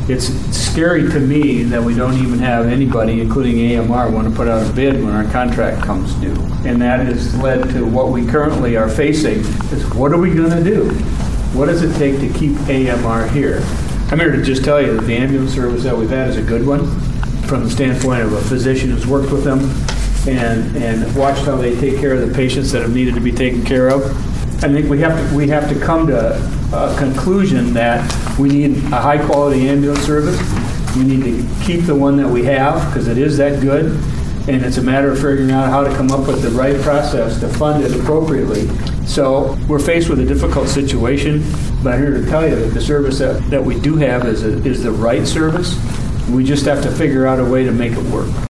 It's scary to me that we don't even have anybody, including AMR, want to put out a bid when our contract comes due. And that has led to what we currently are facing is what are we going to do? What does it take to keep AMR here? I'm here to just tell you that the ambulance service that we've had is a good one from the standpoint of a physician who's worked with them and watched how they take care of the patients that have needed to be taken care of. I think we have to come to a conclusion that we need a high-quality ambulance service. We need to keep the one that we have because it is that good, and it's a matter of figuring out how to come up with the right process to fund it appropriately. So we're faced with a difficult situation, but I'm here to tell you that the service that we do have is the right service. We just have to figure out a way to make it work.